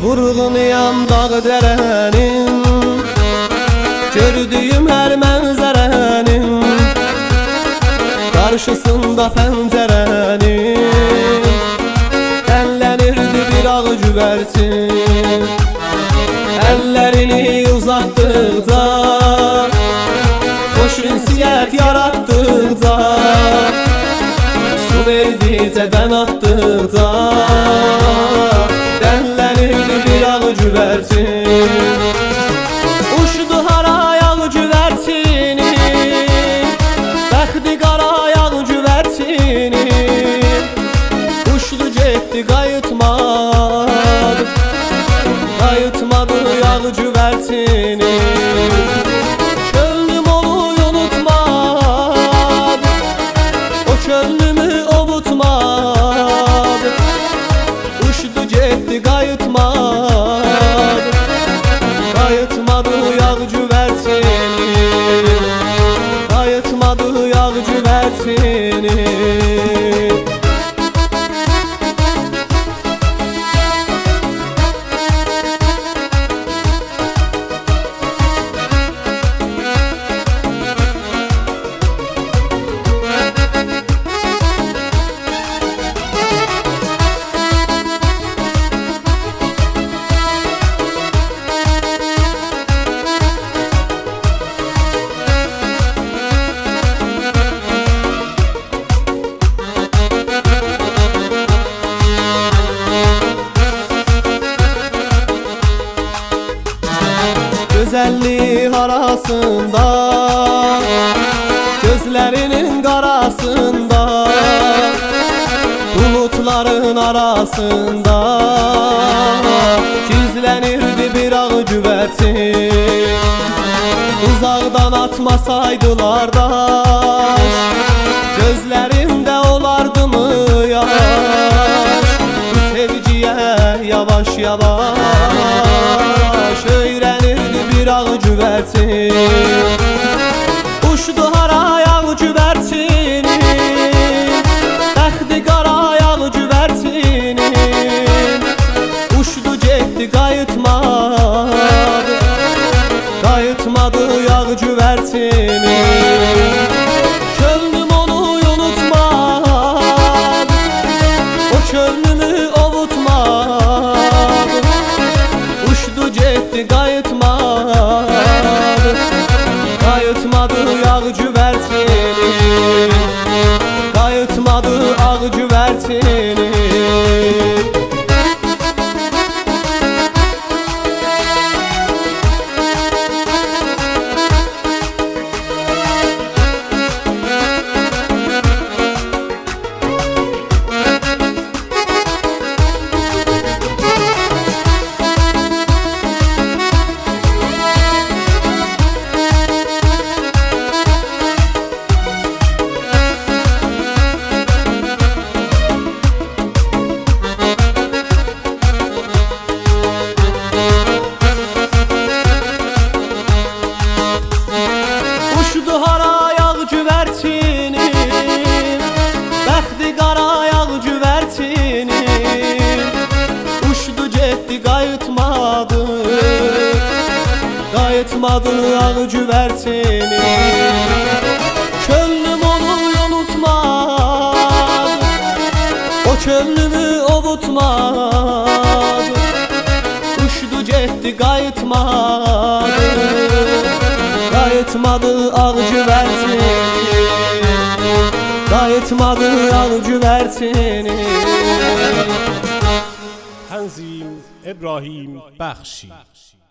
Vurğunuyam dağ dərənin, gördüyüm hər mənzərənin, qarşısında pəncərənin, ələnirdi bir ağ güvərtin. Əllərini uzatdıqca, xoş ünsiyyət yaratdıqca, su verdikcə dən atdıqca, dənlənirdi bir ağ güvərtin. Uçdu hara yağ güvərtini, bəxti qara yağ güvərtini, uçdu getdi qayıtmadı, qayıtmadı yağ güvərtini. Könlüm onu unutmadı, o könlümü ovutmadı, uçdu getdi qayıtmadı, qayıtmadı yağ güvərtini, qayıtmadı yağ güvərtini. Güzellik arasında, gözlerinin qarasında, bulutların arasında gizlənirdi bir ağ güvərtin. Uzaqdan atmasaydılar daş, gözlərimdə olardı mı yaş? Bu sevgiyə yavaş yavaş öyrənirdi bir ağ güvərtin. Uçdu hara yağ güvərtini, bəxti qara yağ güvərtini, uçdu getdi qayıtmadı, qayıtmadı yağ güvərtini. Könlüm onu unutmadı, o könlümü ovutmadı, uçdu getdi qayıtmadı, qayıtmadı yağ güvərtini, qayıtmadı ağ güvərtini. Uçdu hara yağ güvərtini, bəxti qara yağ güvərtini, uçdu getdi qayıtmadı, qayıtmadı ağ güvərtini. Könlüm onu unutmadı, o könlümü ovutmadı, uçdu getdi qayıtmadı, qayıtmadı ağ güvərtini, qayıtmadı ağ güvərtini. تنظیم ابراهیم بخشی.